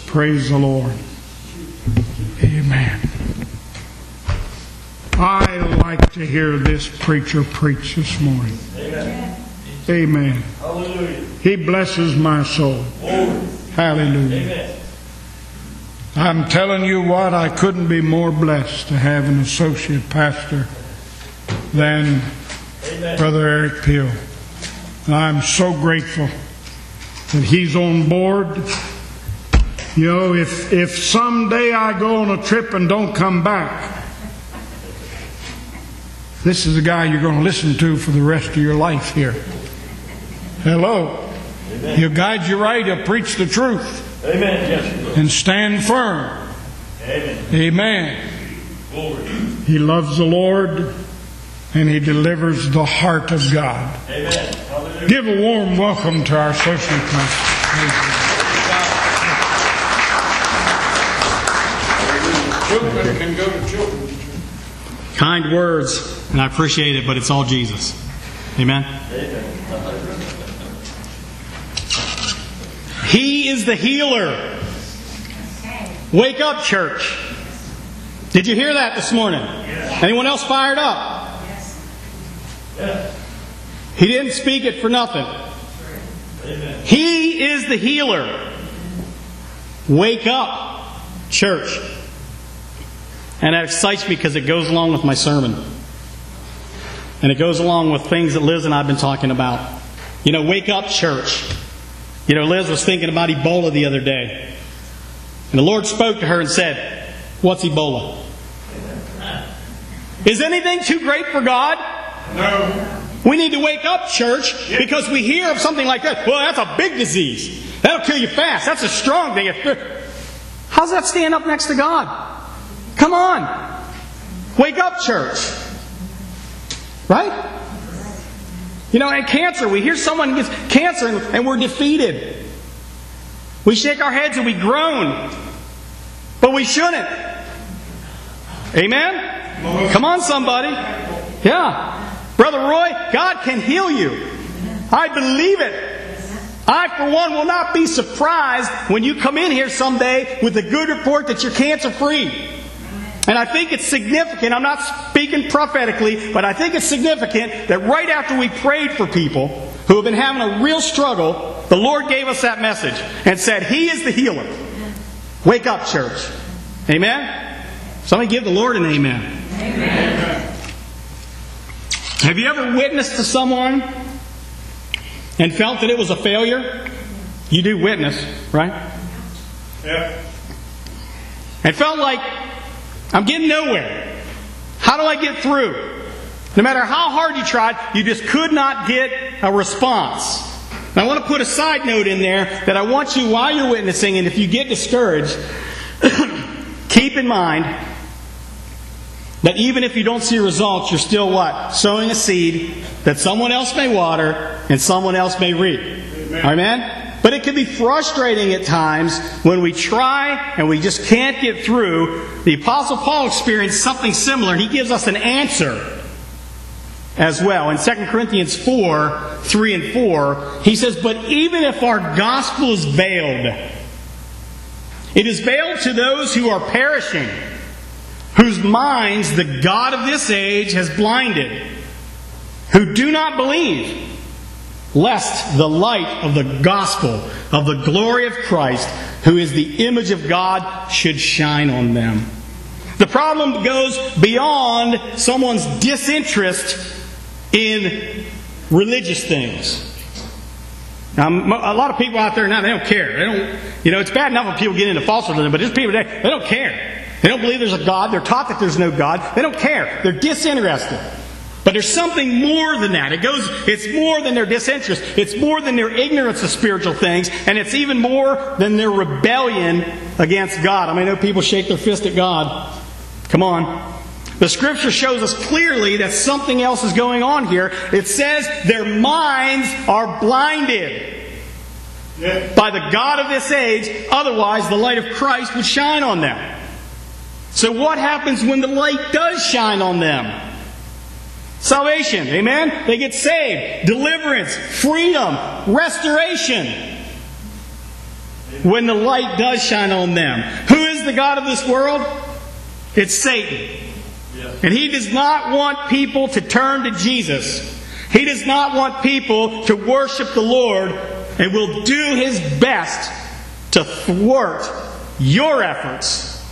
Praise the Lord. Amen. I like to hear this preacher preach this morning. Amen. Amen. Hallelujah. He blesses my soul. Glory. Hallelujah. Amen. I'm telling you what, I couldn't be more blessed to have an associate pastor than Amen. Brother Eric Peel. And I'm so grateful that he's on board. You know, if someday I go on a trip and don't come back, this is the guy you're going to listen to for the rest of your life here. Hello. Amen. He'll guide you right. He'll preach the truth. Amen. Yes. And stand firm. Amen. Amen. Glory. He loves the Lord and he delivers the heart of God. Amen. Hallelujah. Give a warm welcome to our associate pastor. Children can go to children's church. Kind words, and I appreciate it, but it's all Jesus. Amen? He is the healer. Wake up, church. Did you hear that this morning? Yes. Anyone else fired up? Yes. He didn't speak it for nothing. Amen. He is the healer. Wake up, church. And that excites me because it goes along with my sermon. And it goes along with things that Liz and I have been talking about. You know, wake up, church. You know, Liz was thinking about Ebola the other day. And the Lord spoke to her and said, "What's Ebola?" Is anything too great for God? No. We need to wake up, church, because we hear of something like that. Well, that's a big disease. That'll kill you fast. That's a strong thing. How's that stand up next to God? Come on. Wake up, church. Right? You know, and cancer, we hear someone gets cancer and we're defeated. We shake our heads and we groan. But we shouldn't. Amen? Come on, somebody. Yeah. Brother Roy, God can heal you. I believe it. I, for one, will not be surprised when you come in here someday with a good report that you're cancer-free. And I think it's significant, I'm not speaking prophetically, but I think it's significant that right after we prayed for people who have been having a real struggle, the Lord gave us that message and said, He is the healer. Wake up, church. Amen? Somebody give the Lord an amen. Amen. Have you ever witnessed to someone and felt that it was a failure? You do witness, right? Yeah. And felt like, I'm getting nowhere. How do I get through? No matter how hard you tried, you just could not get a response. And I want to put a side note in there that I want you, while you're witnessing, and if you get discouraged, keep in mind that even if you don't see results, you're still what? Sowing a seed that someone else may water and someone else may reap. Amen? But it can be frustrating at times when we try and we just can't get through. The Apostle Paul experienced something similar. He gives us an answer as well. In 2 Corinthians 4, 3 and 4, he says, "But even if our gospel is veiled, it is veiled to those who are perishing, whose minds the God of this age has blinded, who do not believe, lest the light of the gospel of the glory of Christ, who is the image of God, should shine on them." The problem goes beyond someone's disinterest in religious things. Now, a lot of people out there now, they don't care. They don't, you know, it's bad enough when people get into false religion, but there's people today, they don't care. They don't believe there's a God. They're taught that there's no God. They don't care. They're disinterested. But there's something more than that. It's more than their disinterest. It's more than their ignorance of spiritual things. And it's even more than their rebellion against God. I mean, I know people shake their fist at God. Come on. The Scripture shows us clearly that something else is going on here. It says their minds are blinded by the God of this age. Otherwise, the light of Christ would shine on them. So what happens when the light does shine on them? Salvation, amen? They get saved. Deliverance, freedom, restoration. when the light does shine on them. Who is the god of this world? It's Satan. And he does not want people to turn to Jesus. He does not want people to worship the Lord, and will do his best to thwart your efforts.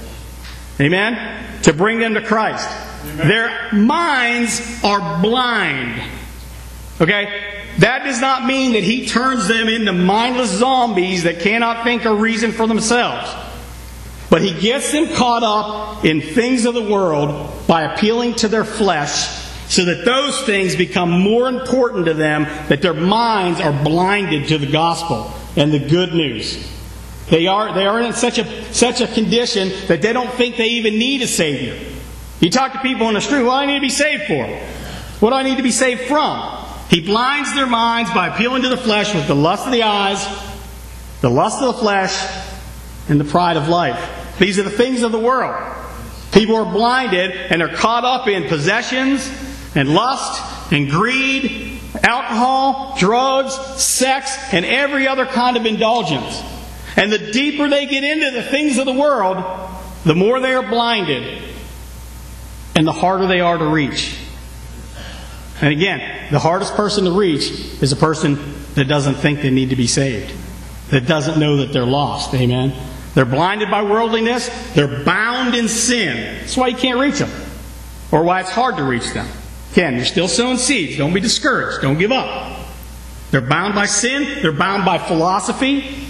Amen? To bring them to Christ. Amen. Their minds are blind. Okay? That does not mean that he turns them into mindless zombies that cannot think or reason for themselves. But he gets them caught up in things of the world by appealing to their flesh, so that those things become more important to them, that their minds are blinded to the gospel and the good news. They are in such a condition that they don't think they even need a Savior. You talk to people on the street, what do I need to be saved for? What do I need to be saved from? He blinds their minds by appealing to the flesh with the lust of the eyes, the lust of the flesh, and the pride of life. These are the things of the world. People are blinded and are caught up in possessions and lust and greed, alcohol, drugs, sex, and every other kind of indulgence. And the deeper they get into the things of the world, the more they are blinded and the harder they are to reach. And again, the hardest person to reach is a person that doesn't think they need to be saved, that doesn't know that they're lost. Amen? They're blinded by worldliness. They're bound in sin. That's why you can't reach them, or why it's hard to reach them. Again, you're still sowing seeds. Don't be discouraged. Don't give up. They're bound by sin. They're bound by philosophy.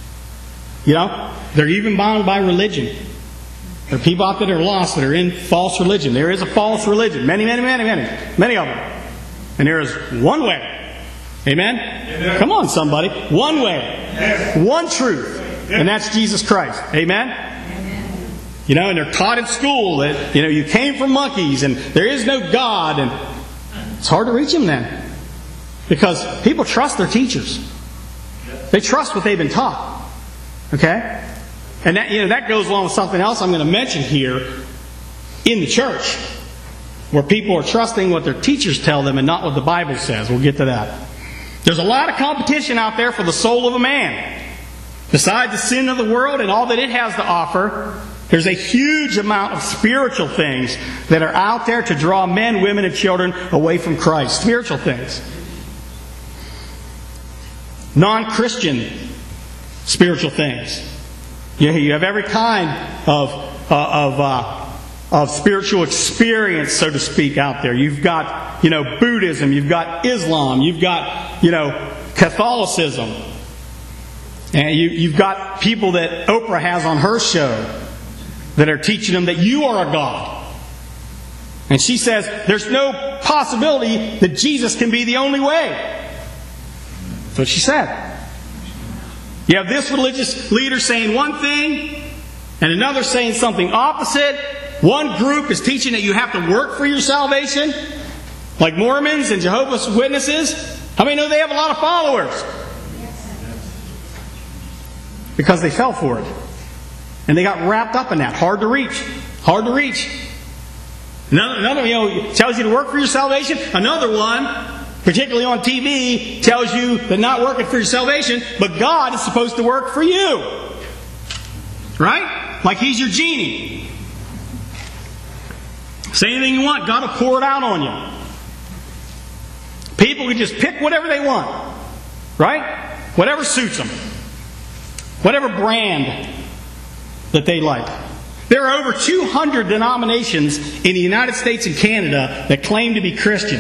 They're even bound by religion. There are people out there that are lost that are in false religion. There is a false religion. Many of them. And there is one way. Amen? Amen. Come on, somebody. One way. Yes. One truth. Yes. And that's Jesus Christ. Amen? Amen? And they're taught in school that, you came from monkeys and there is no God. And it's hard to reach them then. Because people trust their teachers. They trust what they've been taught. Okay? And that goes along with something else I'm going to mention here in the church, where people are trusting what their teachers tell them and not what the Bible says. We'll get to that. There's a lot of competition out there for the soul of a man. Besides the sin of the world and all that it has to offer, there's a huge amount of spiritual things that are out there to draw men, women, and children away from Christ. Spiritual things. Non-Christian spiritual things. You have every kind of spiritual experience, so to speak, out there. You've got, Buddhism. You've got Islam. You've got, Catholicism. And you've got people that Oprah has on her show that are teaching them that you are a God. And she says there's no possibility that Jesus can be the only way. That's what she said. You have this religious leader saying one thing and another saying something opposite. One group is teaching that you have to work for your salvation, like Mormons and Jehovah's Witnesses. How many know they have a lot of followers? Because they fell for it. And they got wrapped up in that. Hard to reach. Hard to reach. Another tells you to work for your salvation. Another one, particularly on TV, tells you that not working for your salvation, but God is supposed to work for you. Right? Like He's your genie. Say anything you want, God will pour it out on you. People can just pick whatever they want. Right? Whatever suits them. Whatever brand that they like. There are over 200 denominations in the United States and Canada that claim to be Christian.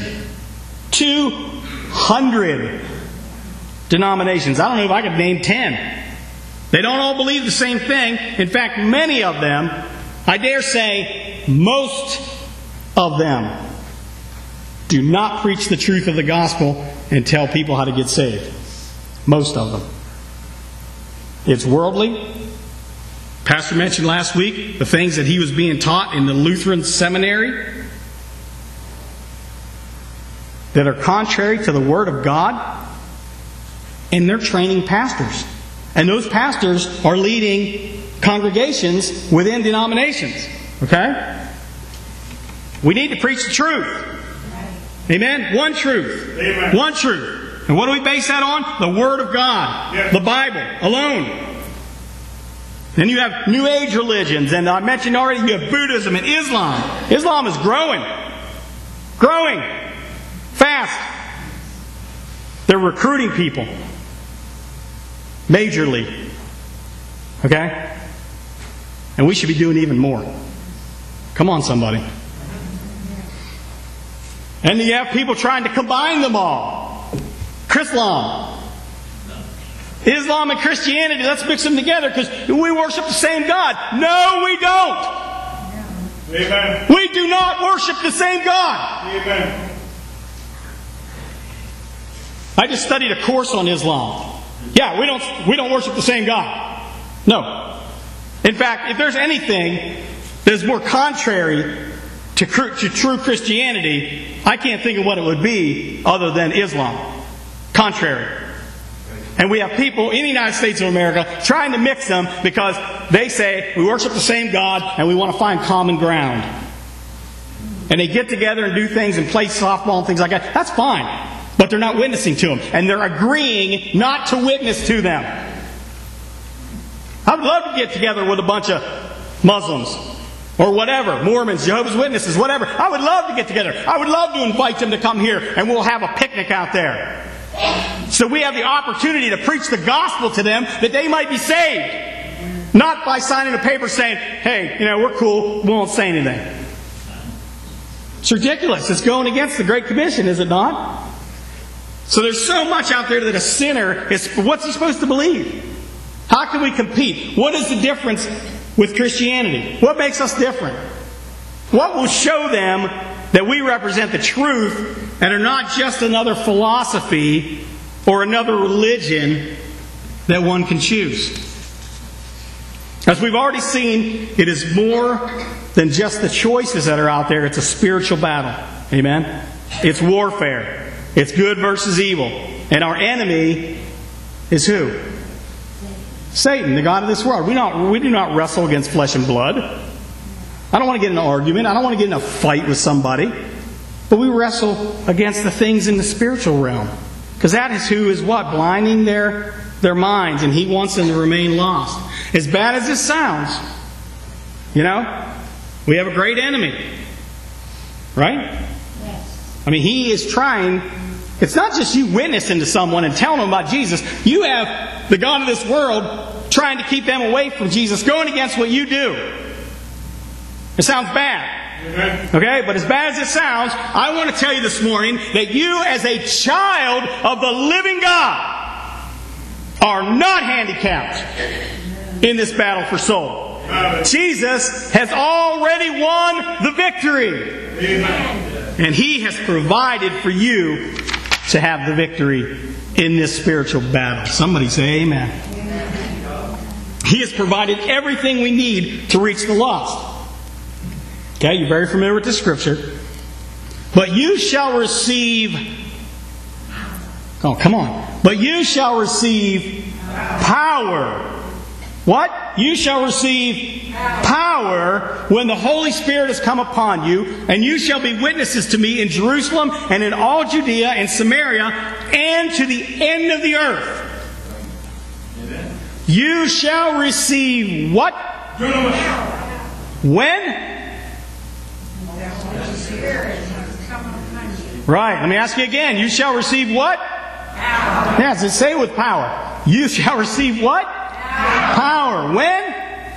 200 denominations. I don't know if I could name 10. They don't all believe the same thing. In fact, many of them, I dare say, most of them, do not preach the truth of the gospel and tell people how to get saved. Most of them. It's worldly. Pastor mentioned last week the things that he was being taught in the Lutheran seminary that are contrary to the Word of God. And they're training pastors. And those pastors are leading congregations within denominations. Okay? We need to preach the truth. Amen? One truth. Amen. One truth. And what do we base that on? The Word of God. Yes. The Bible alone. Then you have New Age religions, and I mentioned already you have Buddhism and Islam. Islam is growing. Growing. Fast. They're recruiting people. Majorly. Okay? And we should be doing even more. Come on, somebody. And you have people trying to combine them all. Chrislam. Islam and Christianity, let's mix them together because we worship the same God. No, we don't. Amen. We do not worship the same God. Amen. I just studied a course on Islam. Yeah, we don't worship the same God. No. In fact, if there's anything that is more contrary to true Christianity, I can't think of what it would be other than Islam. Contrary. And we have people in the United States of America trying to mix them because they say we worship the same God and we want to find common ground. And they get together and do things and play softball and things like that. That's fine. But they're not witnessing to them. And they're agreeing not to witness to them. I would love to get together with a bunch of Muslims or whatever, Mormons, Jehovah's Witnesses, whatever. I would love to get together. I would love to invite them to come here and we'll have a picnic out there. So we have the opportunity to preach the gospel to them that they might be saved. Not by signing a paper saying, hey, we're cool, we won't say anything. It's ridiculous. It's going against the Great Commission, is it not? So there's so much out there that a sinner is, what's he supposed to believe? How can we compete? What is the difference with Christianity? What makes us different? What will show them that we represent the truth and are not just another philosophy or another religion that one can choose? As we've already seen, it is more than just the choices that are out there. It's a spiritual battle. Amen? It's warfare. It's good versus evil. And our enemy is who? Satan, the god of this world. We do not wrestle against flesh and blood. I don't want to get in an argument. I don't want to get in a fight with somebody. But we wrestle against the things in the spiritual realm. Because that is who is what? Blinding their minds. And he wants them to remain lost. As bad as this sounds, we have a great enemy. Right? Yes. I mean, he is trying. It's not just you witnessing to someone and telling them about Jesus. You have the god of this world trying to keep them away from Jesus, going against what you do. It sounds bad. Okay, but as bad as it sounds, I want to tell you this morning that you as a child of the living God are not handicapped in this battle for soul. Jesus has already won the victory. And He has provided for you to have the victory in this spiritual battle. Somebody say amen. He has provided everything we need to reach the lost. Okay, you're very familiar with this scripture. But you shall receive... Oh, come on. But you shall receive power. What? You shall receive power when the Holy Spirit has come upon you, and you shall be witnesses to me in Jerusalem and in all Judea and Samaria and to the end of the earth. Amen. You shall receive what? When? Right, let me ask you again. You shall receive what? Power. Yes, it say with power. You shall receive what? Power. When?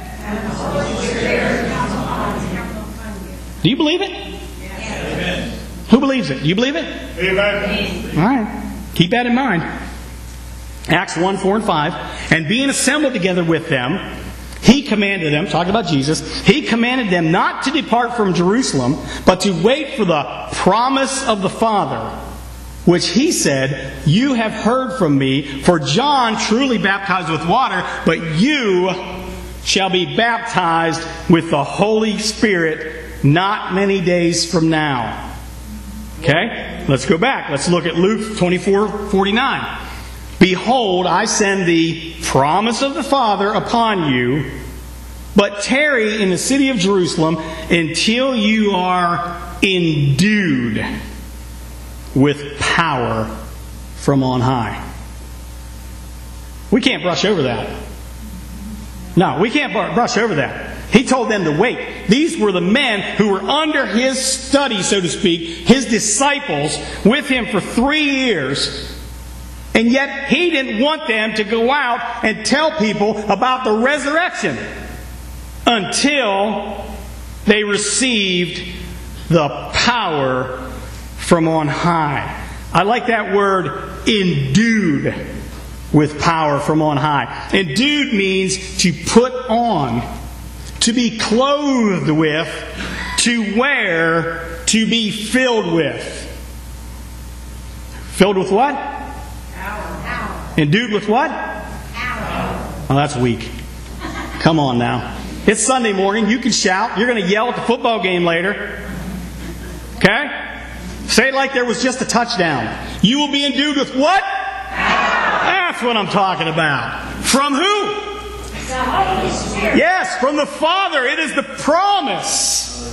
Do you believe it? Yes. Who believes it? Do you believe it? Amen. All right. Keep that in mind. Acts 1, 4, and 5. And being assembled together with them, He commanded them, talking about Jesus, He commanded them not to depart from Jerusalem, but to wait for the promise of the Father, which He said, you have heard from me, for John truly baptized with water, but you shall be baptized with the Holy Spirit not many days from now. Okay? Let's go back. Let's look at Luke 24:49. Behold, I send the promise of the Father upon you, but tarry in the city of Jerusalem until you are endued with power from on high. We can't brush over that. No, we can't brush over that. He told them to wait. These were the men who were under his study, so to speak, his disciples, with him for 3 years. And yet he didn't want them to go out and tell people about the resurrection until they received the power from on high. I like that word, endued with power from on high. Endued means to put on, to be clothed with, to wear, to be filled with. Filled with what? Power. Endued with what? Power. Oh, that's weak. Come on now. It's Sunday morning. You can shout. You're going to yell at the football game later. Okay? Say it like there was just a touchdown. You will be endued with what? That's what I'm talking about. From who? The Holy Spirit. Yes, from the Father. It is the promise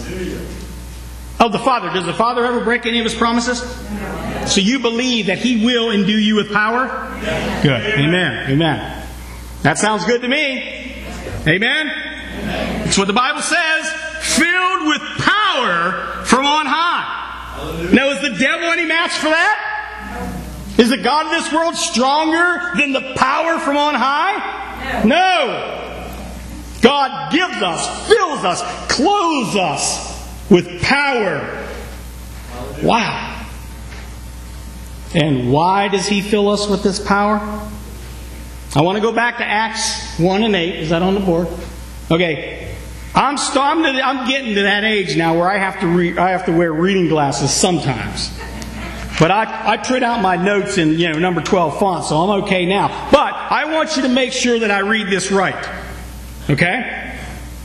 of the Father. Does the Father ever break any of His promises? No. So you believe that He will endue you with power? Yes. Good. Amen. Amen. That sounds good to me. Amen? That's what the Bible says. Filled with power from on high. Now, is the devil any match for that? Is the God of this world stronger than the power from on high? No. God gives us, fills us, clothes us with power. Wow. And why does He fill us with this power? I want to go back to Acts 1 and 8. Is that on the board? Okay. I'm getting to that age now where I have to wear reading glasses sometimes. But I print out my notes in number 12 font, so I'm okay now. But I want you to make sure that I read this right. Okay?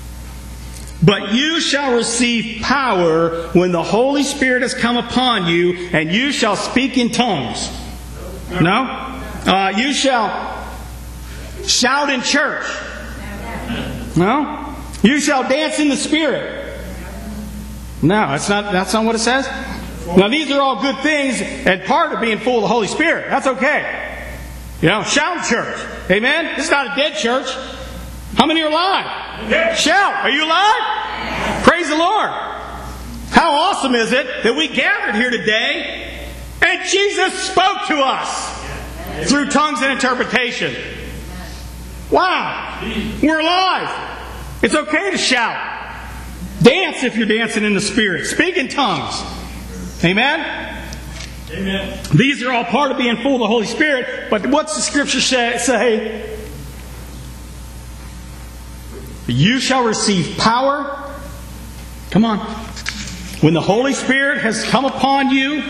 But you shall receive power when the Holy Spirit has come upon you, and you shall speak in tongues. No? You shall shout in church. No? You shall dance in the Spirit. No, that's not what it says. Now these are all good things and part of being full of the Holy Spirit. That's okay. Shout in church. Amen? This is not a dead church. How many are alive? Shout. Are you alive? Praise the Lord. How awesome is it that we gathered here today and Jesus spoke to us through tongues and interpretation. Wow. We're alive. It's okay to shout. Dance if you're dancing in the Spirit. Speak in tongues. Amen? Amen. These are all part of being full of the Holy Spirit. But what's the Scripture say? You shall receive power. Come on. When the Holy Spirit has come upon you.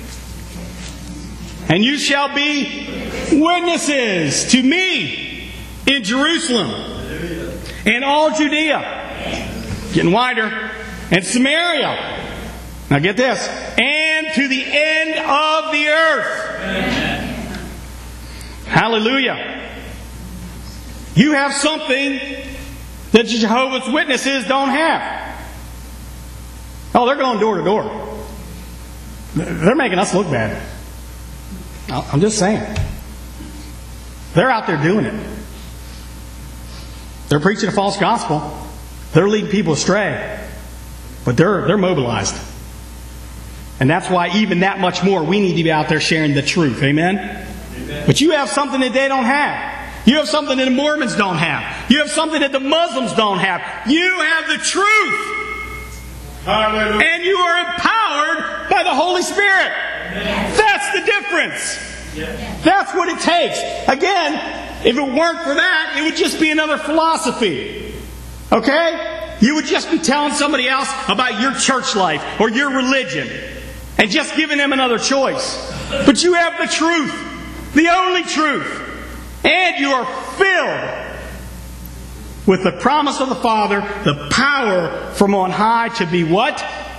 And you shall be witnesses to me in Jerusalem. And all Judea, getting wider, and Samaria. Now get this. And to the end of the earth. Amen. Hallelujah. You have something that Jehovah's Witnesses don't have. Oh, they're going door to door. They're making us look bad. I'm just saying. They're out there doing it. They're preaching a false gospel. They're leading people astray. But they're mobilized. And that's why even that much more we need to be out there sharing the truth. Amen? Amen. But you have something that they don't have. You have something that the Mormons don't have. You have something that the Muslims don't have. You have the truth. Hallelujah. And you are empowered by the Holy Spirit. Amen. That's the difference. Yes. That's what it takes. Again, if it weren't for that, it would just be another philosophy. Okay? You would just be telling somebody else about your church life or your religion and just giving them another choice. But you have the truth, the only truth. And you are filled with the promise of the Father, the power from on high to be what?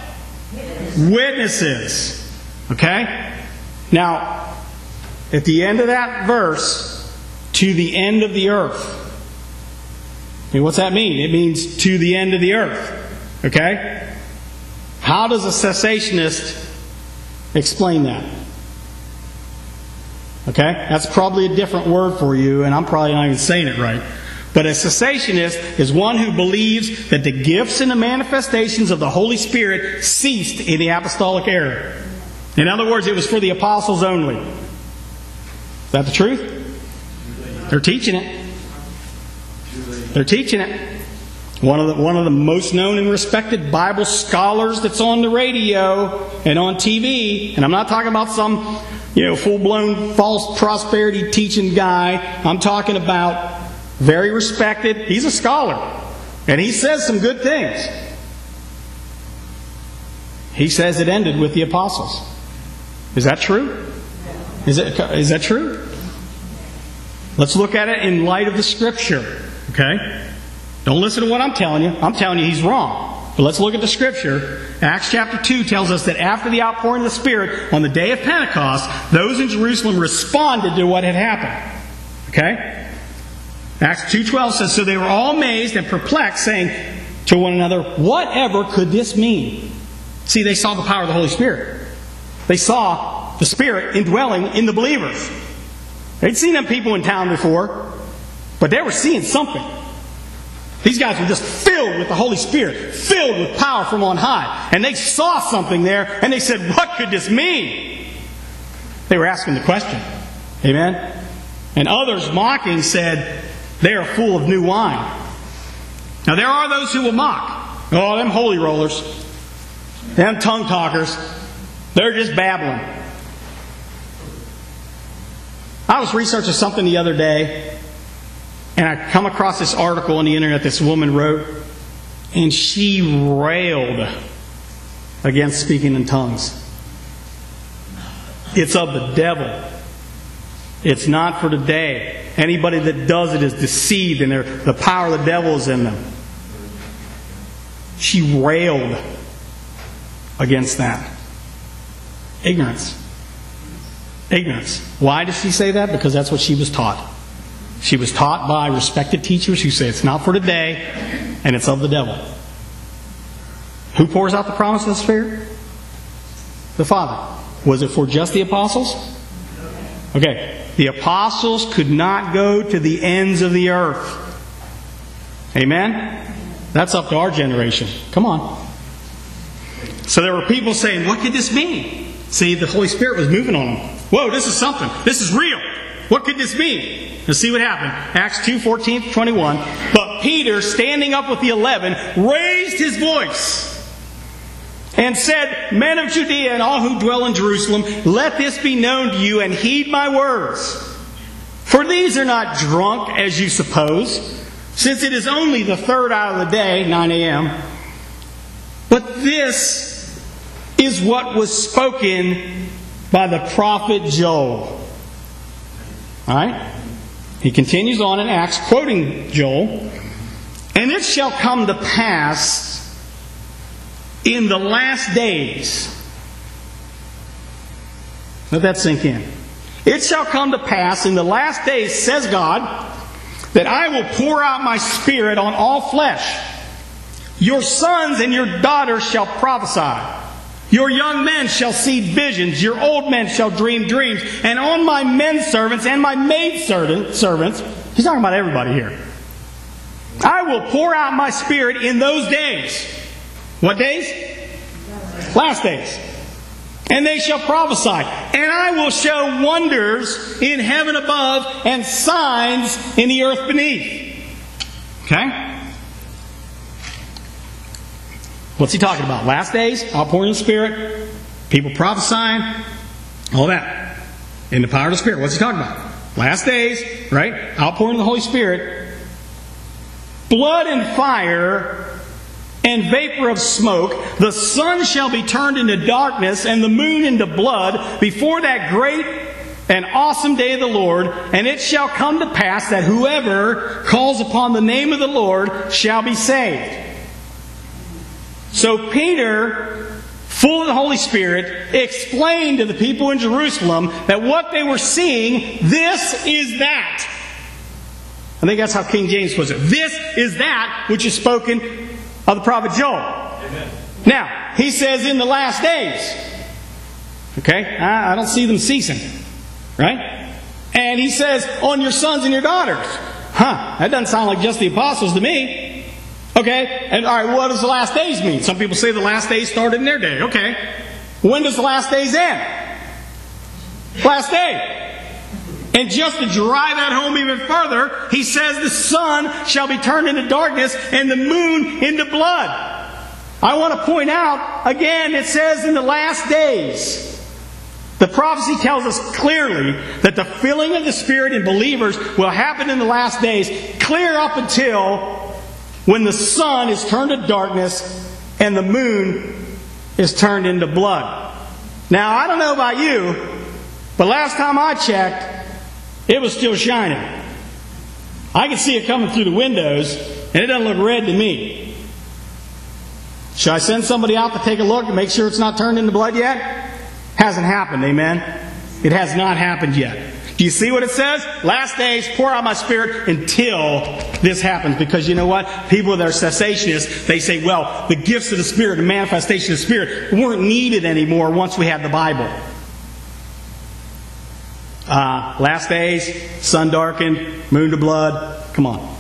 Witnesses. Okay? Now, at the end of that verse, to the end of the earth. Okay, what's that mean? It means to the end of the earth. Okay? How does a cessationist explain that? Okay? That's probably a different word for you, and I'm probably not even saying it right. But a cessationist is one who believes that the gifts and the manifestations of the Holy Spirit ceased in the apostolic era. In other words, it was for the apostles only. Is that the truth? They're teaching it. They're teaching it. One of the most known and respected Bible scholars that's on the radio and on TV, and I'm not talking about some, full-blown false prosperity teaching guy. I'm talking about very respected. He's a scholar, and he says some good things. He says it ended with the apostles. Is that true? Is that true? Let's look at it in light of the Scripture. Okay? Don't listen to what I'm telling you. I'm telling you he's wrong. But let's look at the Scripture. Acts chapter 2 tells us that after the outpouring of the Spirit, on the day of Pentecost, those in Jerusalem responded to what had happened. Okay? Acts 2:12 says, "So they were all amazed and perplexed, saying to one another, 'Whatever could this mean?'" See, they saw the power of the Holy Spirit. They saw the Spirit indwelling in the believers. They'd seen them people in town before, but they were seeing something. These guys were just filled with the Holy Spirit, filled with power from on high. And they saw something there, and they said, "What could this mean?" They were asking the question. Amen? And others mocking said, "They are full of new wine." Now there are those who will mock. "Oh, them holy rollers, them tongue talkers, they're just babbling." I was researching something the other day, and I come across this article on the internet this woman wrote, and she railed against speaking in tongues. It's of the devil. It's not for today. Anybody that does it is deceived, and the power of the devil is in them. She railed against that. Ignorance. Ignorance. Why does she say that? Because that's what she was taught. She was taught by respected teachers who say it's not for today, and it's of the devil. Who pours out the promise of the Spirit? The Father. Was it for just the apostles? Okay. The apostles could not go to the ends of the earth. Amen? That's up to our generation. Come on. So there were people saying, "What could this mean?" See, the Holy Spirit was moving on them. Whoa, this is something. This is real. What could this mean? Let's see what happened. Acts 2:14-21. "But Peter, standing up with the 11, raised his voice and said, 'Men of Judea and all who dwell in Jerusalem, let this be known to you, and heed my words. For these are not drunk, as you suppose, since it is only the third hour of the day, 9 a.m. But this is what was spoken by the prophet Joel.'" All right? He continues on in Acts, quoting Joel. "And it shall come to pass in the last days." Let that sink in. "It shall come to pass in the last days, says God, that I will pour out my Spirit on all flesh. Your sons and your daughters shall prophesy. Your young men shall see visions. Your old men shall dream dreams. And on my men servants and my maid servants," he's talking about everybody here, "I will pour out my Spirit in those days." What days? Last days. "And they shall prophesy. And I will show wonders in heaven above and signs in the earth beneath." Okay? What's he talking about? Last days, outpouring of the Spirit, people prophesying, all that. In the power of the Spirit. What's he talking about? Last days, right? Outpouring of the Holy Spirit. "Blood and fire and vapor of smoke. The sun shall be turned into darkness and the moon into blood before that great and awesome day of the Lord. And it shall come to pass that whoever calls upon the name of the Lord shall be saved." So Peter, full of the Holy Spirit, explained to the people in Jerusalem that what they were seeing, this is that. I think that's how King James puts it. This is that which is spoken of the prophet Joel. Amen. Now, he says in the last days. Okay? I don't see them ceasing. Right? And he says, on your sons and your daughters. That doesn't sound like just the apostles to me. Okay, and all right, what does the last days mean? Some people say the last days started in their day. Okay, when does the last days end? Last day. And just to drive that home even further, he says the sun shall be turned into darkness and the moon into blood. I want to point out, again, it says in the last days. The prophecy tells us clearly that the filling of the Spirit in believers will happen in the last days, clear up until when the sun is turned to darkness and the moon is turned into blood. Now, I don't know about you, but last time I checked, it was still shining. I could see it coming through the windows, and it doesn't look red to me. Should I send somebody out to take a look and make sure it's not turned into blood yet? Hasn't happened, amen? It has not happened yet. Do you see what it says? Last days, pour out my Spirit until this happens. Because you know what? People that are cessationists, they say, well, the gifts of the Spirit, the manifestation of the Spirit, weren't needed anymore once we had the Bible. Last days, sun darkened, moon to blood. Come on.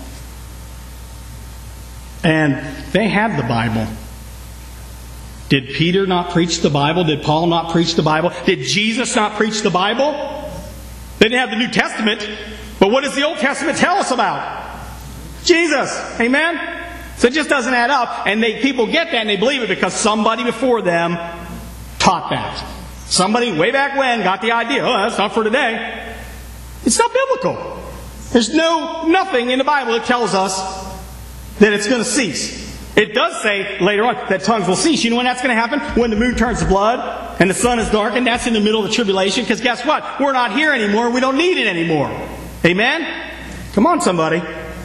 And they had the Bible. Did Peter not preach the Bible? Did Paul not preach the Bible? Did Jesus not preach the Bible? They didn't have the New Testament. But what does the Old Testament tell us about? Jesus. Amen? So it just doesn't add up. And people get that and they believe it because somebody before them taught that. Somebody way back when got the idea, oh, that's not for today. It's not biblical. There's nothing in the Bible that tells us that it's going to cease. It does say later on that tongues will cease. You know when that's going to happen? When the moon turns to blood and the sun is darkened. That's in the middle of the tribulation. Because guess what? We're not here anymore. We don't need it anymore. Amen? Come on, somebody.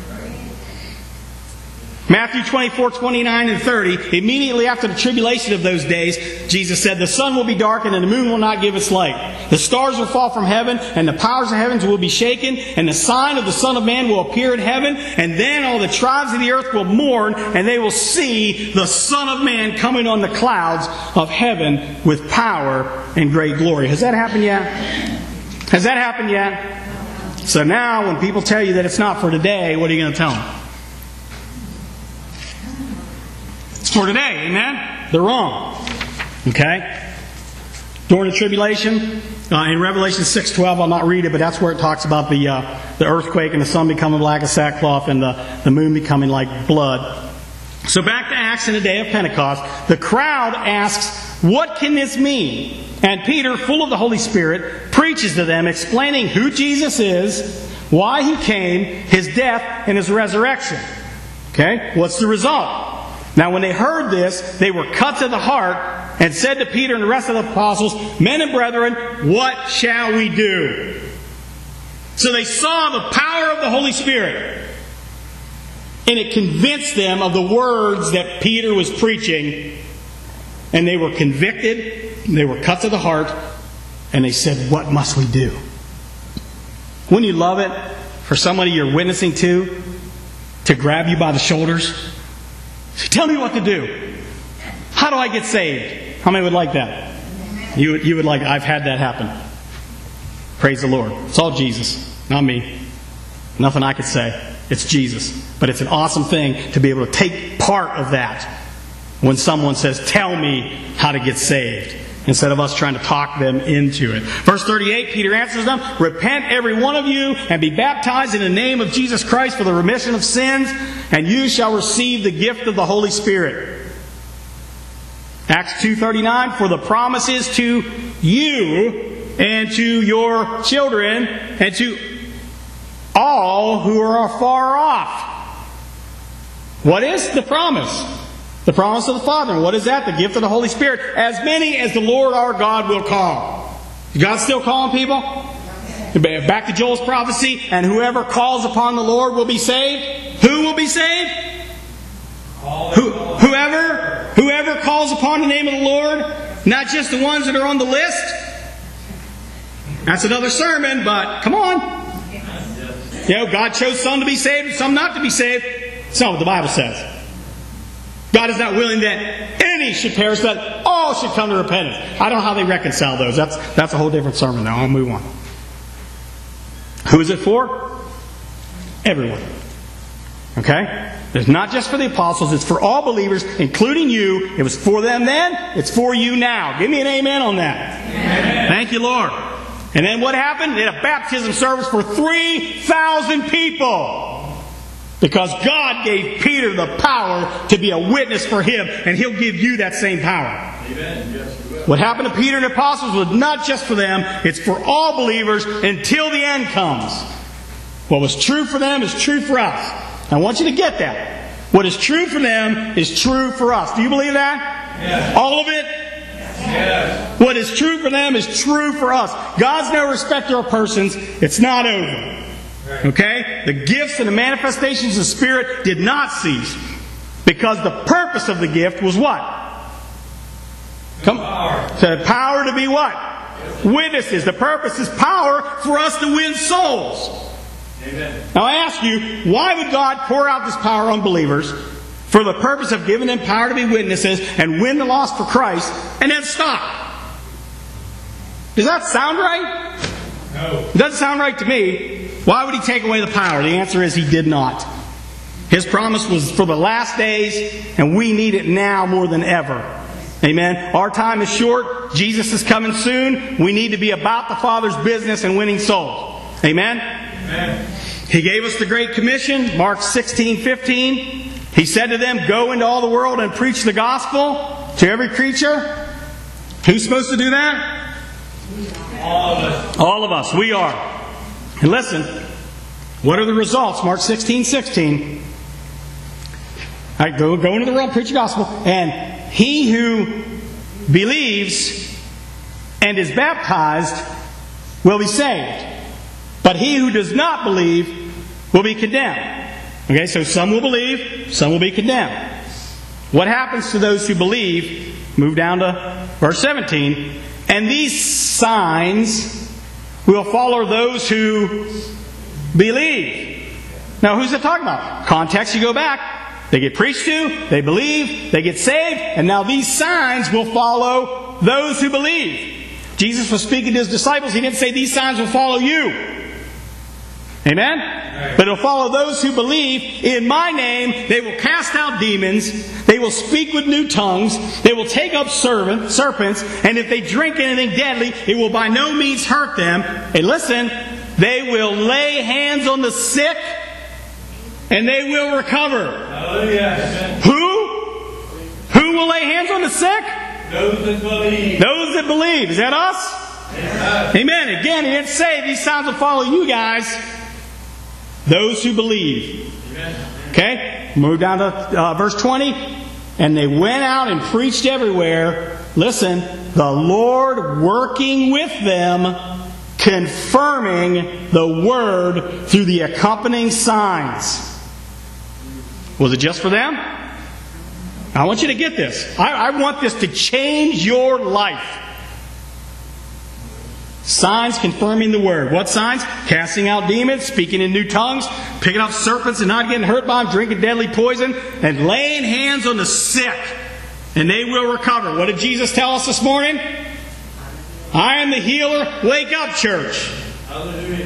Matthew 24, 29, and 30. Immediately after the tribulation of those days, Jesus said, the sun will be darkened and the moon will not give its light. The stars will fall from heaven and the powers of heavens will be shaken. And the sign of the Son of Man will appear in heaven. And then all the tribes of the earth will mourn and they will see the Son of Man coming on the clouds of heaven with power and great glory. Has that happened yet? Has that happened yet? So now when people tell you that it's not for today, what are you going to tell them? For today, amen? They're wrong. Okay? During the tribulation, in Revelation 6:12, I'll not read it, but that's where it talks about the earthquake and the sun becoming black as sackcloth and the moon becoming like blood. So back to Acts in the day of Pentecost, the crowd asks, what can this mean? And Peter, full of the Holy Spirit, preaches to them, explaining who Jesus is, why He came, His death, and His resurrection. Okay? What's the result? Now when they heard this, they were cut to the heart and said to Peter and the rest of the apostles, men and brethren, what shall we do? So they saw the power of the Holy Spirit. And it convinced them of the words that Peter was preaching. And they were convicted, they were cut to the heart, and they said, what must we do? Wouldn't you love it for somebody you're witnessing to grab you by the shoulders? Tell me what to do. How do I get saved? How many would like that? You would like, I've had that happen. Praise the Lord. It's all Jesus, not me. Nothing I could say. It's Jesus. But it's an awesome thing to be able to take part of that when someone says, tell me how to get saved, instead of us trying to talk them into it. Verse 38, Peter answers them, repent every one of you and be baptized in the name of Jesus Christ for the remission of sins, and you shall receive the gift of the Holy Spirit. Acts 2:39, for the promise is to you and to your children and to all who are far off. What is the promise? The promise of the Father. And what is that? The gift of the Holy Spirit. As many as the Lord our God will call. Is God still calling people? Back to Joel's prophecy. And whoever calls upon the Lord will be saved. Who will be saved? Whoever calls upon the name of the Lord. Not just the ones that are on the list. That's another sermon, but come on. You know, God chose some to be saved and some not to be saved. That's not what the Bible says. God is not willing that any should perish, that all should come to repentance. I don't know how they reconcile those. That's a whole different sermon now. I'll move on. Who is it for? Everyone. Okay? It's not just for the apostles, it's for all believers, including you. It was for them then, it's for you now. Give me an amen on that. Amen. Thank you, Lord. And then what happened? They had a baptism service for 3,000 people. Because God gave Peter the power to be a witness for Him, and He'll give you that same power. Amen. Yes, He will. What happened to Peter and the apostles was not just for them, it's for all believers until the end comes. What was true for them is true for us. I want you to get that. What is true for them is true for us. Do you believe that? Yes. All of it? Yes. What is true for them is true for us. God's no respecter of persons. It's not over. Okay? The gifts and the manifestations of the Spirit did not cease. Because the purpose of the gift was what? The power to be what? Witnesses. The purpose is power for us to win souls. Amen. Now I ask you, why would God pour out this power on believers for the purpose of giving them power to be witnesses and win the lost for Christ, and then stop? Does that sound right? No. It doesn't sound right to me. Why would He take away the power? The answer is He did not. His promise was for the last days, and we need it now more than ever. Amen. Our time is short. Jesus is coming soon. We need to be about the Father's business and winning souls. Amen. Amen. He gave us the Great Commission, Mark 16:15. He said to them, "Go into all the world and preach the gospel to every creature." Who's supposed to do that? All of us. All of us. We are. And listen, what are the results? Mark 16:16. All right, go into the world, preach the gospel. And he who believes and is baptized will be saved. But he who does not believe will be condemned. Okay, so some will believe, some will be condemned. What happens to those who believe? Move down to verse 17. And these signs will follow those who believe. Now, who's it talking about? Context, you go back. They get preached to, they believe, they get saved, and now these signs will follow those who believe. Jesus was speaking to His disciples. He didn't say these signs will follow you. Amen? Right. But it'll follow those who believe. In my name, they will cast out demons. They will speak with new tongues. They will take up serpents. And if they drink anything deadly, it will by no means hurt them. And listen, they will lay hands on the sick and they will recover. Hallelujah. Who will lay hands on the sick? Those that believe. Those that believe. Is that us? Yes. Amen. Again, He didn't say these signs will follow you guys. Those who believe. Amen. Okay? Move down to verse 20. And they went out and preached everywhere. Listen, the Lord working with them, confirming the word through the accompanying signs. Was it just for them? I want you to get this. I want this to change your life. Signs confirming the word. What signs? Casting out demons, speaking in new tongues, picking up serpents and not getting hurt by them, drinking deadly poison, and laying hands on the sick, and they will recover. What did Jesus tell us this morning? I am the healer. Wake up, church. Hallelujah.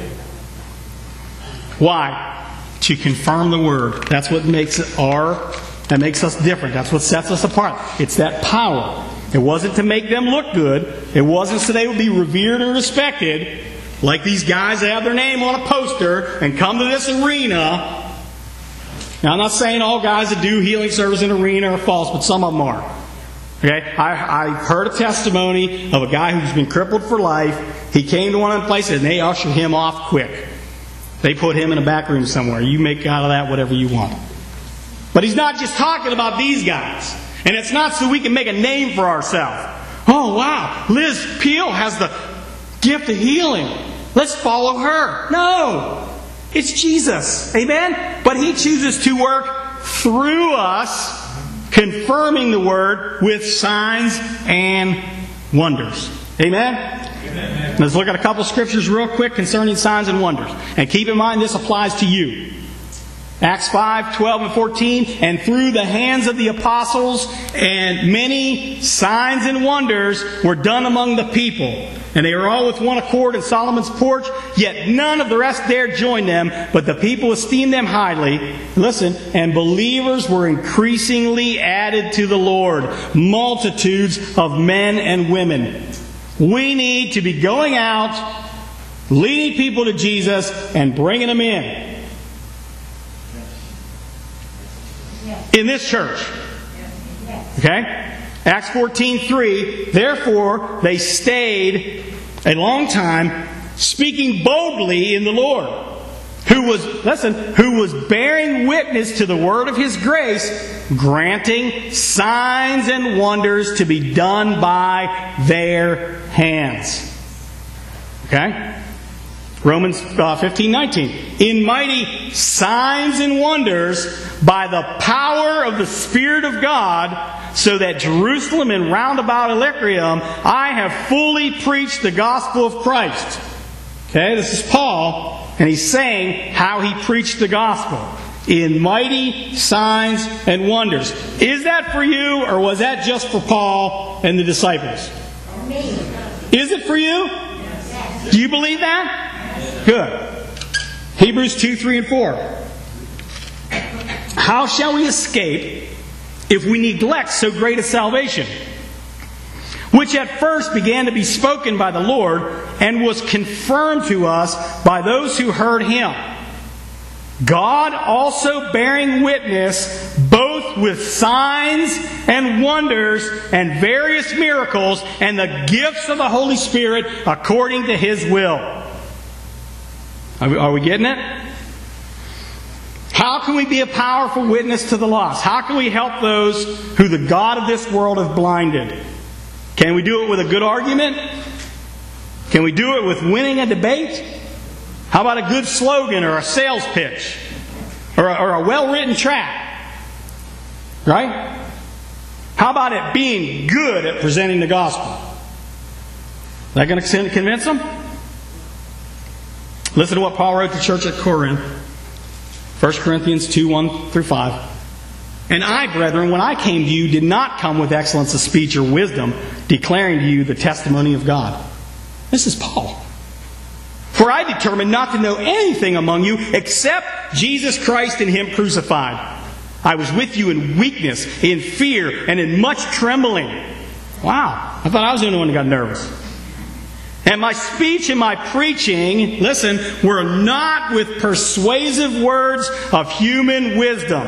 Why? To confirm the word. That's what makes us different. That's what sets us apart. It's that power. It wasn't to make them look good. It wasn't so they would be revered and respected. Like these guys that have their name on a poster and come to this arena. Now, I'm not saying all guys that do healing service in an arena are false, but some of them are. Okay? I've heard a testimony of a guy who's been crippled for life. He came to one of the places and they ushered him off quick. They put him in a back room somewhere. You make out of that whatever you want. But he's not just talking about these guys. And it's not so we can make a name for ourselves. Oh, wow, Liz Peel has the gift of healing. Let's follow her. No, it's Jesus. Amen? But He chooses to work through us, confirming the word with signs and wonders. Amen? Amen. Let's look at a couple scriptures real quick concerning signs and wonders. And keep in mind this applies to you. Acts 5, 12 and 14, and through the hands of the apostles and many signs and wonders were done among the people. And they were all with one accord in Solomon's porch, yet none of the rest dared join them, but the people esteemed them highly. Listen, and believers were increasingly added to the Lord, multitudes of men and women. We need to be going out, leading people to Jesus, and bringing them in. In this church. Okay? Acts 14:3, therefore they stayed a long time, speaking boldly in the Lord, who was bearing witness to the word of His grace, granting signs and wonders to be done by their hands. Okay? Romans 15:19. In mighty signs and wonders by the power of the Spirit of God, so that Jerusalem and round about Illyricum I have fully preached the gospel of Christ. Okay, this is Paul, and he's saying how he preached the gospel. In mighty signs and wonders. Is that for you, or was that just for Paul and the disciples? Is it for you? Do you believe that? Good. Hebrews 2, 3, and 4. How shall we escape if we neglect so great a salvation, which at first began to be spoken by the Lord and was confirmed to us by those who heard Him? God also bearing witness both with signs and wonders and various miracles and the gifts of the Holy Spirit according to His will. Are we getting it? How can we be a powerful witness to the lost? How can we help those who the God of this world have blinded? Can we do it with a good argument? Can we do it with winning a debate? How about a good slogan or a sales pitch? Or a well-written tract? Right? How about it being good at presenting the gospel? Is that going to convince them? Listen to what Paul wrote to the church at Corinth. 1 Corinthians 2, 1 through 5. And I, brethren, when I came to you, did not come with excellence of speech or wisdom, declaring to you the testimony of God. This is Paul. For I determined not to know anything among you except Jesus Christ and Him crucified. I was with you in weakness, in fear, and in much trembling. Wow. I thought I was the only one who got nervous. And my speech and my preaching, listen, were not with persuasive words of human wisdom,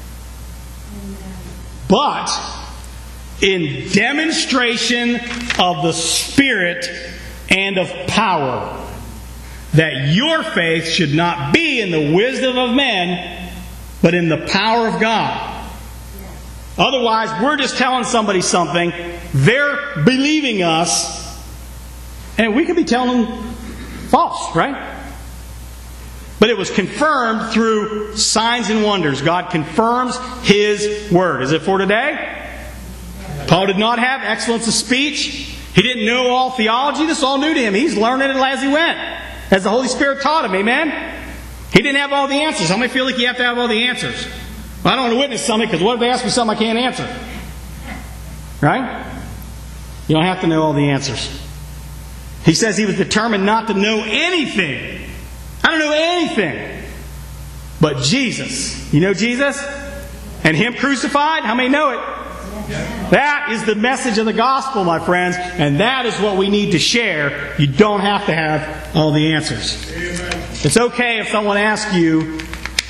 but in demonstration of the Spirit and of power, that your faith should not be in the wisdom of men, but in the power of God. Otherwise, we're just telling somebody something, they're believing us, and we could be telling them false, right? But it was confirmed through signs and wonders. God confirms His Word. Is it for today? Paul did not have excellence of speech. He didn't know all theology. This is all new to him. He's learning it as he went, as the Holy Spirit taught him. Amen? He didn't have all the answers. How many feel like you have to have all the answers? Well, I don't want to witness something because what if they ask me something I can't answer? Right? You don't have to know all the answers. He says he was determined not to know anything. I don't know anything but Jesus. You know Jesus? And Him crucified? How many know it? That is the message of the gospel, my friends, and that is what we need to share. You don't have to have all the answers. It's okay if someone asks you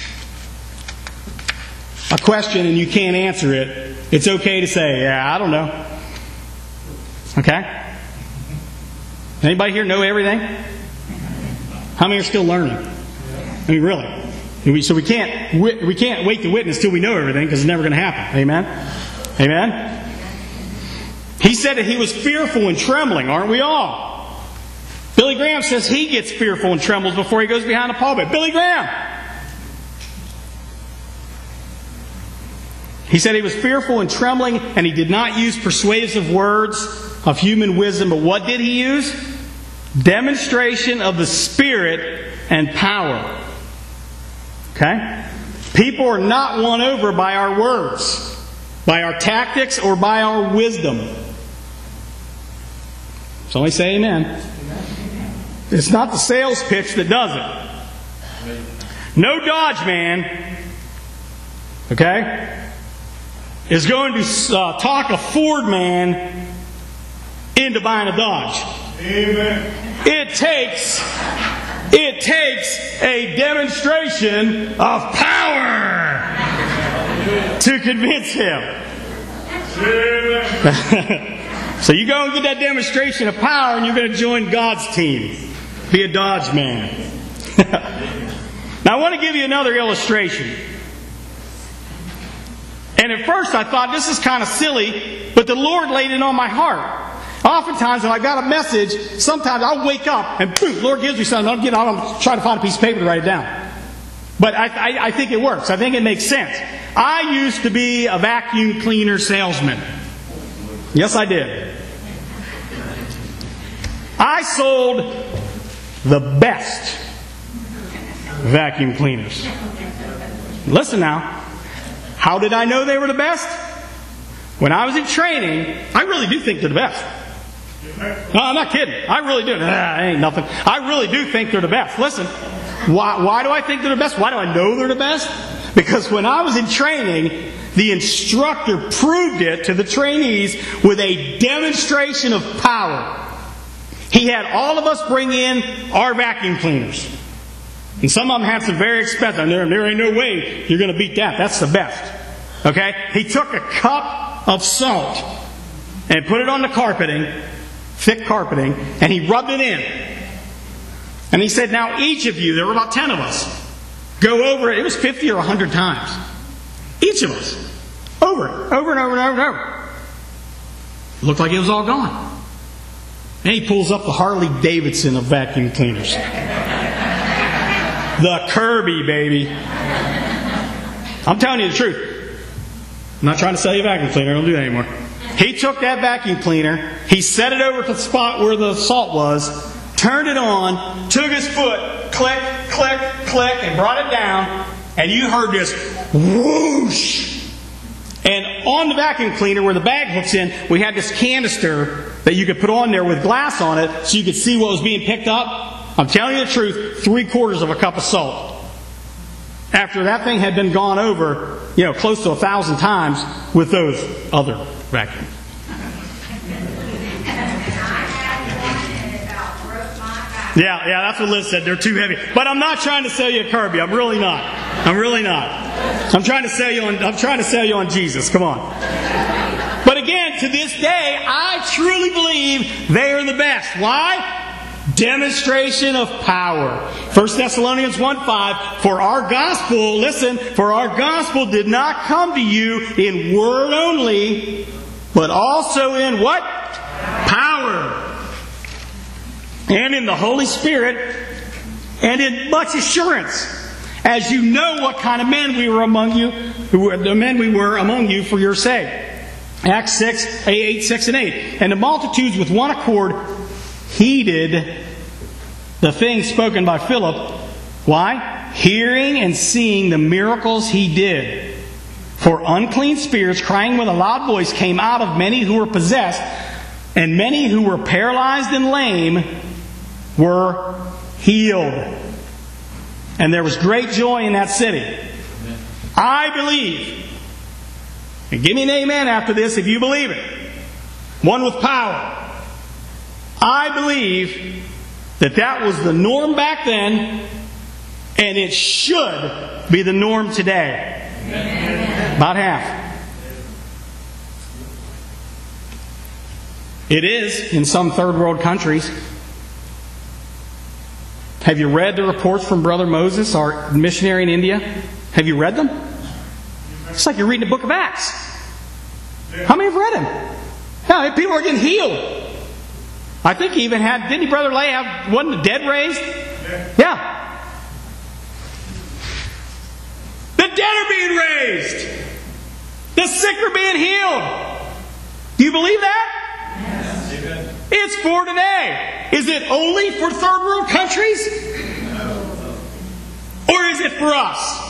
a question and you can't answer it. It's okay to say, yeah, I don't know. Okay? Anybody here know everything? How many are still learning? I mean, really. So we can't wait to witness till we know everything, because it's never going to happen. Amen? Amen? He said that he was fearful and trembling, aren't we all? Billy Graham says he gets fearful and trembles before he goes behind the pulpit. Billy Graham! He said he was fearful and trembling, and he did not use persuasive words of human wisdom, but what did he use? Demonstration of the Spirit and power. Okay? People are not won over by our words, by our tactics, or by our wisdom. Somebody say amen. It's not the sales pitch that does it. No Dodge man, okay, is going to talk a Ford man into buying a Dodge. Amen. It takes a demonstration of power to convince him. So you go and get that demonstration of power and you're going to join God's team. Be a Dodge man. Now I want to give you another illustration. And at first I thought this is kind of silly, but the Lord laid it on my heart. Oftentimes when I got a message, sometimes I'll wake up and boom, the Lord gives me something. I'll try to find a piece of paper to write it down. But I think it works. I think it makes sense. I used to be a vacuum cleaner salesman. Yes, I did. I sold the best vacuum cleaners. Listen now. How did I know they were the best? When I was in training, I really do think they're the best. No, I'm not kidding. I really do. Ain't nothing. I really do think they're the best. Listen, why do I think they're the best? Why do I know they're the best? Because when I was in training, the instructor proved it to the trainees with a demonstration of power. He had all of us bring in our vacuum cleaners. And some of them had some very expensive. There ain't no way you're going to beat that. That's the best. Okay? He took a cup of salt and put it on the carpeting, thick carpeting, and he rubbed it in. And he said, now each of you, there were about 10 of us, go over it. It was 50 or 100 times. Each of us. Over it. Over and over and over and over. It looked like it was all gone. And he pulls up the Harley Davidson of vacuum cleaners. The Kirby, baby. I'm telling you the truth. I'm not trying to sell you a vacuum cleaner. I don't do that anymore. He took that vacuum cleaner, he set it over to the spot where the salt was, turned it on, took his foot, click, click, click, and brought it down, and you heard this whoosh. And on the vacuum cleaner, where the bag hooks in, we had this canister that you could put on there with glass on it so you could see what was being picked up. I'm telling you the truth, 3/4 of a cup of salt. After that thing had been gone over, close to 1,000 times with those other vacuums. Yeah, that's what Liz said. They're too heavy. But I'm not trying to sell you a Kirby. I'm really not. I'm trying to sell you on Jesus. Come on. But again, to this day, I truly believe they are the best. Why? Demonstration of power. 1 Thessalonians 1:5, for our gospel did not come to you in word only, but also in what? Power. And in the Holy Spirit, and in much assurance, as you know what kind of men we were among you, for your sake. Acts 8, 6 and 8. And the multitudes with one accord heeded the things spoken by Philip. Why? Hearing and seeing the miracles he did. For unclean spirits, crying with a loud voice, came out of many who were possessed, and many who were paralyzed and lame were healed. And there was great joy in that city. I believe, and give me an amen after this if you believe it, one with power. I believe that was the norm back then, and it should be the norm today. Amen. About half. It is in some third world countries. Have you read the reports from Brother Moses, our missionary in India? Have you read them? It's like you're reading the book of Acts. How many have read them? Yeah, people are getting healed. I think he even didn't Brother Lay wasn't the dead raised? Yeah. The dead are being raised. The sick are being healed. Do you believe that? Yes. Amen. It's for today. Is it only for third world countries? Or is it for us?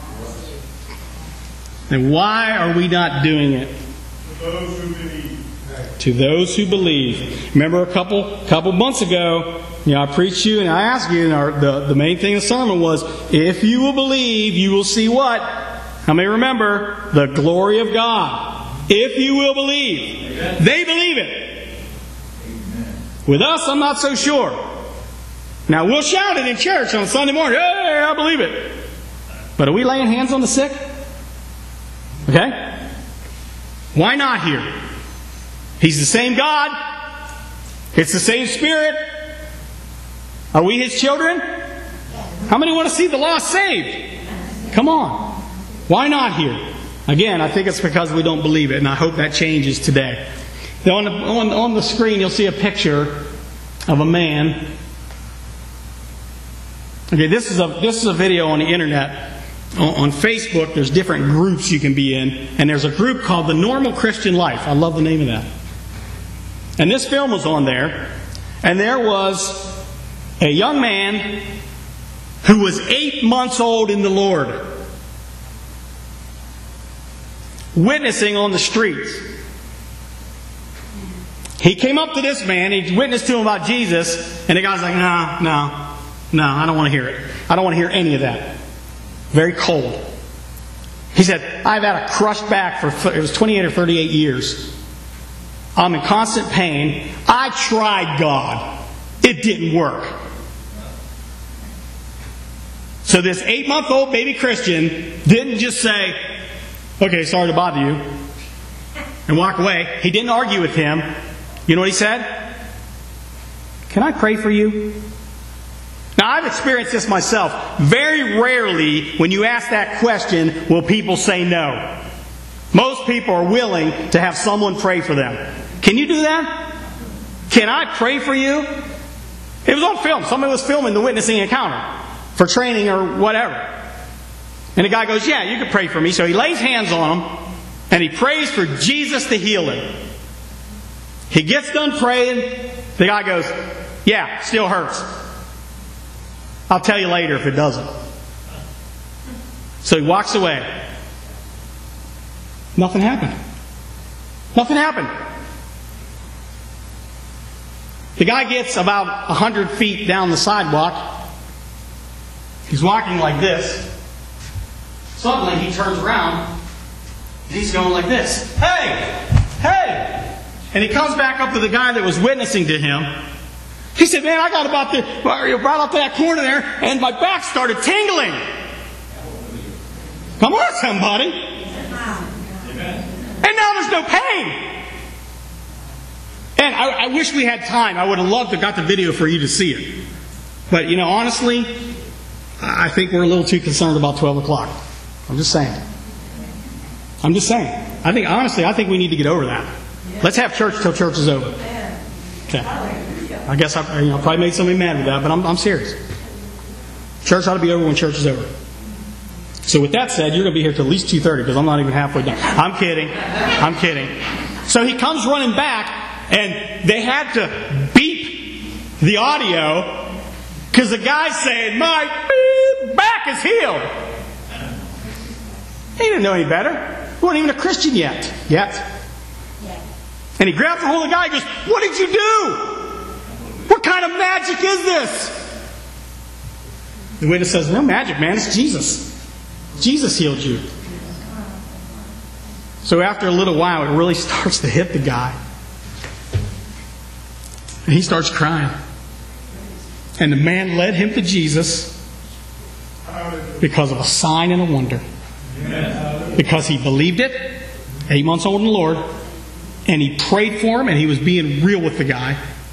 And why are we not doing it? For those who believe. To those who believe. Remember a couple months ago, I preached you and I asked you, and the main thing of the sermon was, if you will believe, you will see what? How many remember? The glory of God. If you will believe. Amen. They believe it. Amen. With us, I'm not so sure. Now, we'll shout it in church on Sunday morning. Hey, I believe it. But are we laying hands on the sick? Okay? Why not here? He's the same God. It's the same Spirit. Are we His children? How many want to see the lost saved? Come on. Why not here? Again, I think it's because we don't believe it, and I hope that changes today. Now on the screen, you'll see a picture of a man. Okay, this is a video on the internet. On Facebook, there's different groups you can be in, and there's a group called The Normal Christian Life. I love the name of that. And this film was on there, and there was a young man who was 8 months old in the Lord, witnessing on the streets. He came up to this man, he witnessed to him about Jesus, and the guy's like, no, I don't want to hear it. I don't want to hear any of that. Very cold. He said, I've had a crushed back for, it was 28 or 38 years. I'm in constant pain. I tried God. It didn't work. So this 8-month-old baby Christian didn't just say, okay, sorry to bother you, and walk away. He didn't argue with him. You know what he said? Can I pray for you? Now, I've experienced this myself. Very rarely, when you ask that question, will people say no. Most people are willing to have someone pray for them. Can you do that? Can I pray for you? It was on film. Somebody was filming the witnessing encounter for training or whatever. And the guy goes, yeah, you can pray for me. So he lays hands on him, and he prays for Jesus to heal him. He gets done praying. The guy goes, yeah, still hurts. I'll tell you later if it doesn't. So he walks away. Nothing happened. Nothing happened. The guy gets about 100 feet down the sidewalk. He's walking like this. Suddenly he turns around and he's going like this. Hey! Hey! And he comes back up to the guy that was witnessing to him. He said, man, I got right up to that corner there, and my back started tingling. Come on, somebody. And now there's no pain. And I wish we had time. I would have loved to have got the video for you to see it. But, honestly, I think we're a little too concerned about 12 o'clock. I'm just saying. I think we need to get over that. Let's have church till church is over. Okay. I guess I probably made somebody mad with that, but I'm serious. Church ought to be over when church is over. So with that said, you're going to be here till at least 2:30 because I'm not even halfway done. I'm kidding. So he comes running back, and they had to beep the audio because the guy's saying, my back is healed. He didn't know any better. He wasn't even a Christian yet. And he grabs a hold of the guy and goes, what did you do? What kind of magic is this? The witness says, no magic, man. It's Jesus. Jesus healed you. So after a little while, it really starts to hit the guy. And he starts crying. And the man led him to Jesus because of a sign and a wonder. Because he believed it, 8 months old in the Lord, and he prayed for him, and he was being real with the guy.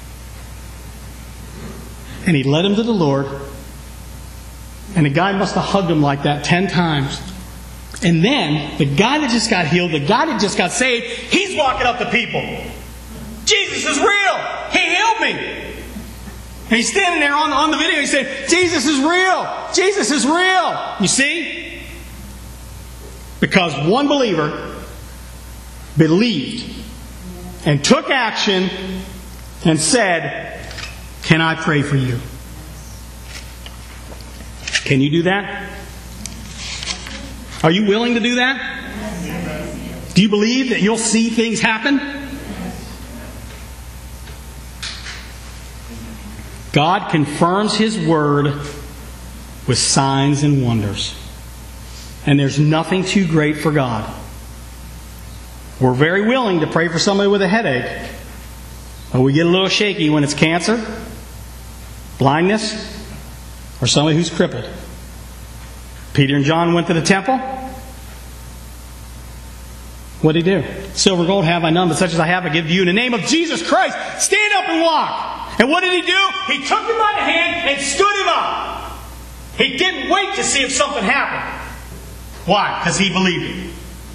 And he led him to the Lord. And the guy must have hugged him like that 10 times. And then, the guy that just got healed, the guy that just got saved, he's walking up to people. Jesus is real! He healed me! And he's standing there on the video, he's saying, Jesus is real! Jesus is real! You see? Because one believer believed and took action and said, can I pray for you? Can you do that? Are you willing to do that? Do you believe that you'll see things happen? God confirms His Word with signs and wonders. And there's nothing too great for God. We're very willing to pray for somebody with a headache. But we get a little shaky when it's cancer, blindness, or somebody who's crippled. Peter and John went to the temple. What did he do? Silver and gold have I none, but such as I have I give to you. In the name of Jesus Christ, stand up and walk. And what did he do? He took him by the hand and stood him up. He didn't wait to see if something happened. Why? Because he believed it.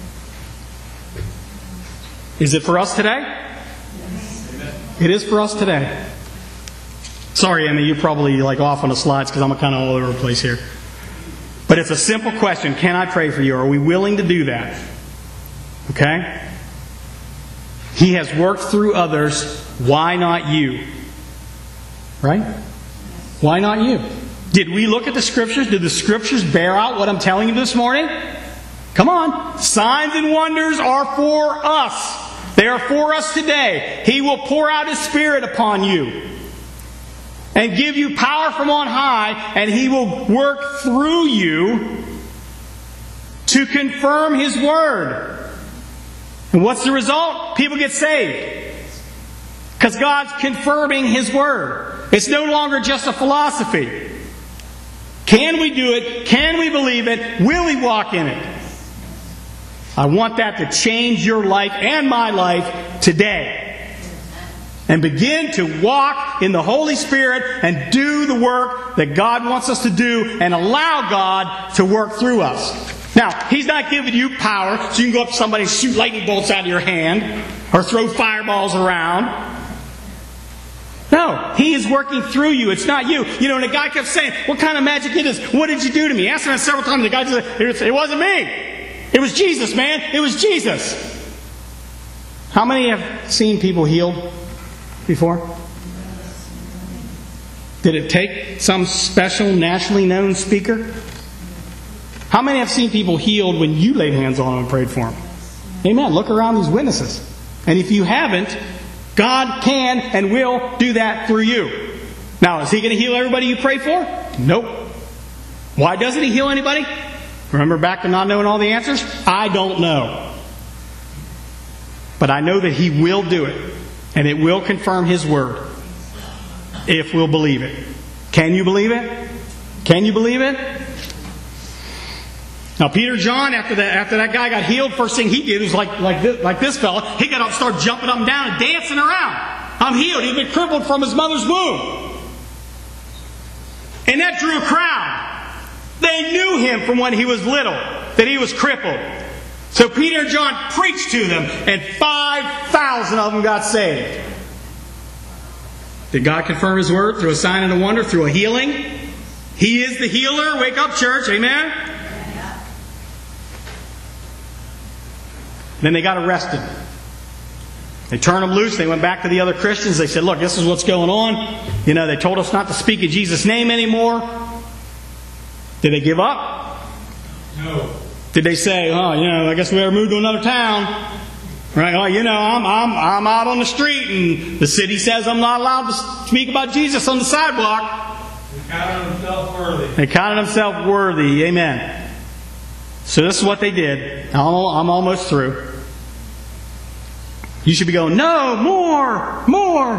Is it for us today? It is for us today. Sorry, Emmy, you're probably off on the slides because I'm kind of all over the place here. But it's a simple question. Can I pray for you? Are we willing to do that? Okay? He has worked through others. Why not you? Right? Why not you? Did we look at the Scriptures? Did the Scriptures bear out what I'm telling you this morning? Come on. Signs and wonders are for us. They are for us today. He will pour out His Spirit upon you and give you power from on high, and He will work through you to confirm His Word. And what's the result? People get saved. Because God's confirming His Word. It's no longer just a philosophy. Can we do it? Can we believe it? Will we walk in it? I want that to change your life and my life today. And begin to walk in the Holy Spirit and do the work that God wants us to do and allow God to work through us. Now, He's not giving you power so you can go up to somebody and shoot lightning bolts out of your hand or throw fireballs around. No, He is working through you. It's not you. And the guy kept saying, what kind of magic it is? What did you do to me? I asked him that several times. The guy said, it wasn't me. It was Jesus, man. It was Jesus. How many have seen people healed before? Did it take some special, nationally known speaker? How many have seen people healed when you laid hands on them and prayed for them? Amen. Look around these witnesses. And if you haven't, God can and will do that through you. Now, is He going to heal everybody you pray for? Nope. Why doesn't He heal anybody? Remember back to not knowing all the answers? I don't know. But I know that He will do it. And it will confirm His Word. If we'll believe it. Can you believe it? Can you believe it? Now, Peter and John, after that guy got healed, first thing he did was like this fella. He got up and started jumping up and down and dancing around. I'm healed. He'd been crippled from his mother's womb. And that drew a crowd. They knew him from when he was little, that he was crippled. So Peter and John preached to them, and 5,000 of them got saved. Did God confirm His Word through a sign and a wonder, through a healing? He is the healer. Wake up, church. Amen? Then they got arrested. They turned them loose. They went back to the other Christians. They said, look, this is what's going on. They told us not to speak in Jesus' name anymore. Did they give up? No. Did they say, I guess we better move to another town? Right? I'm out on the street and the city says I'm not allowed to speak about Jesus on the sidewalk. They counted themselves worthy. They counted themselves worthy. Amen. So this is what they did. I'm almost through. You should be going, no, more.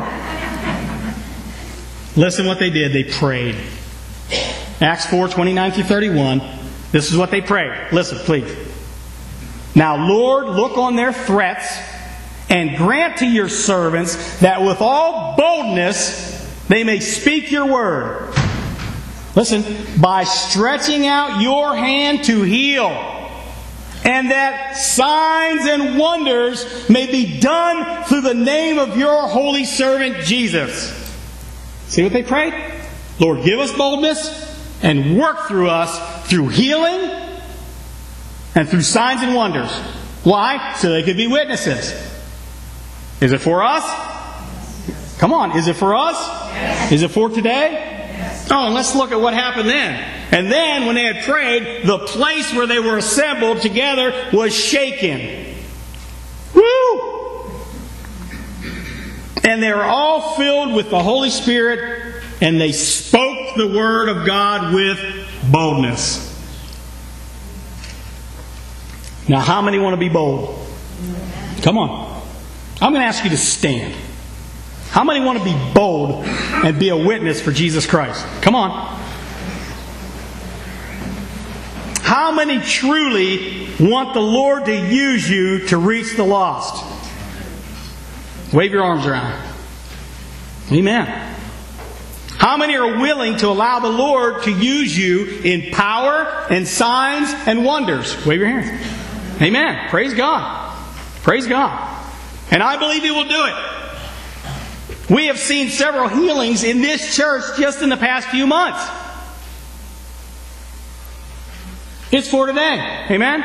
Listen what they did. They prayed. Acts 4:29-31. This is what they prayed. Listen, please. Now, Lord, look on their threats and grant to your servants that with all boldness they may speak your word. Listen, by stretching out your hand to heal, and that signs and wonders may be done through the name of your holy servant Jesus. See what they prayed? Lord, give us boldness and work through us through healing and through signs and wonders. Why? So they could be witnesses. Is it for us? Come on, is it for us? Yes. Is it for today? Yes. Oh, and let's look at what happened then. And then when they had prayed, the place where they were assembled together was shaken. Woo! And they were all filled with the Holy Spirit and they spoke the word of God with boldness. Now, how many want to be bold? Come on. I'm going to ask you to stand. How many want to be bold and be a witness for Jesus Christ? Come on. How many truly want the Lord to use you to reach the lost? Wave your arms around. Amen. How many are willing to allow the Lord to use you in power and signs and wonders? Wave your hands. Amen. Praise God. Praise God. And I believe He will do it. We have seen several healings in this church just in the past few months. It's for today. Amen?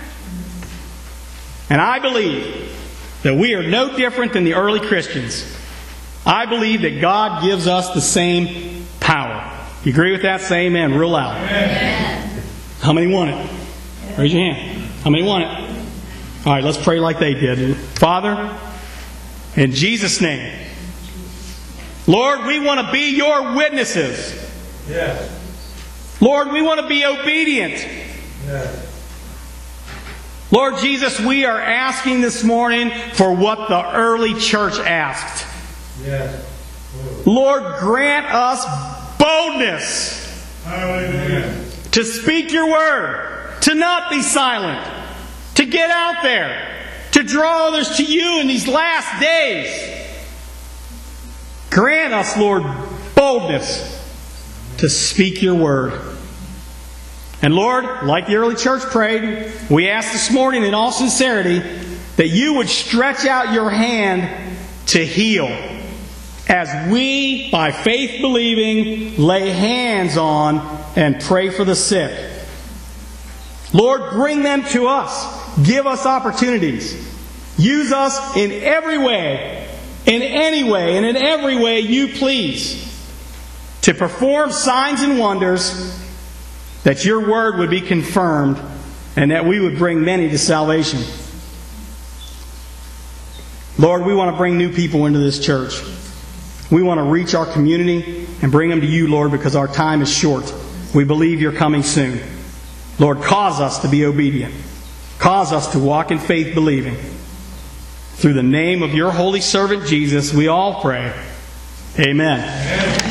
And I believe that we are no different than the early Christians. I believe that God gives us the same power. You agree with that? Say amen real loud. Amen. How many want it? Raise your hand. How many want it? All right, let's pray like they did. Father, in Jesus' name, Lord, we want to be your witnesses. Yes. Lord, we want to be obedient. Yes. Lord Jesus, we are asking this morning for what the early church asked. Yes. Lord, grant us boldness. Hallelujah. To speak your word, to not be silent, to get out there, to draw others to you in these last days. Grant us, Lord, boldness to speak your word. And Lord, like the early church prayed, we ask this morning in all sincerity that you would stretch out your hand to heal as we, by faith believing, lay hands on and pray for the sick. Lord, bring them to us. Give us opportunities. Use us in every way, in any way, and in every way you please, to perform signs and wonders, that your word would be confirmed, and that we would bring many to salvation. Lord, we want to bring new people into this church. We want to reach our community and bring them to you, Lord, because our time is short. We believe you're coming soon. Lord, cause us to be obedient. Cause us to walk in faith believing. Through the name of your holy servant Jesus, we all pray. Amen.